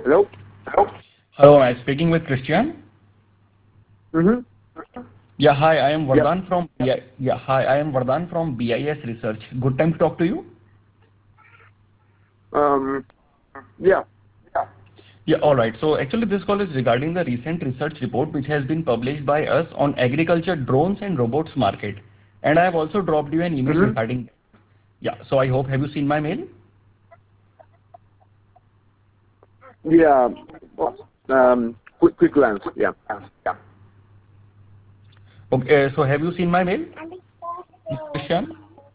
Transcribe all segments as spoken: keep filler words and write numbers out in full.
Hello? Hello? Hello, am I speaking with Christian? Mm-hmm. Yeah, hi, I am Yep. Vardhan from yeah, yeah, hi, I am Vardhan from B I S Research. Good time to talk to you. Um, yeah. Yeah, all right. So actually, this call is regarding the recent research report which has been published by us on agriculture drones and robots market, and I have also dropped you an email Mm-hmm. regarding. Yeah, so I hope have you seen my mail? Yeah. Um, quick, quick glance. Yeah. Yeah. Okay, uh, so have you seen my mail, mister Christian?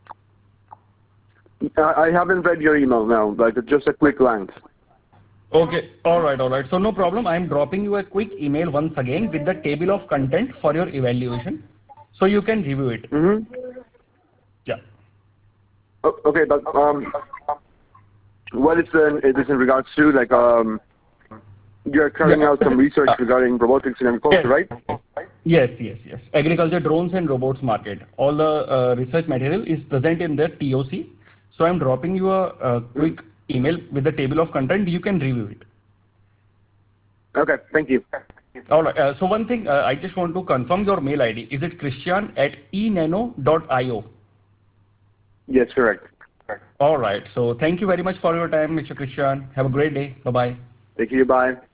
I, I haven't read your email now, but just a quick glance. Okay, all right, all right. So no problem. I am dropping you a quick email once again with the table of content for your evaluation, so you can review it. Mm-hmm. Yeah. Oh, okay, but um, what is the, is this in regards to? Like, um, you're carrying Yeah. out some research Uh, regarding robotics in agriculture, yes. right? Yes, yes, yes. Agriculture drones and robots market. All the uh, research material is present in the T O C. So I'm dropping you a, a Mm. quick email with the table of content. You can review it. Okay, thank you. All right. Uh, so one thing, uh, I just want to confirm your mail I D. Is it Christian at enano dot io? Yes, correct. All right. So thank you very much for your time, mister Christian. Have a great day. Bye bye. Thank you. Bye.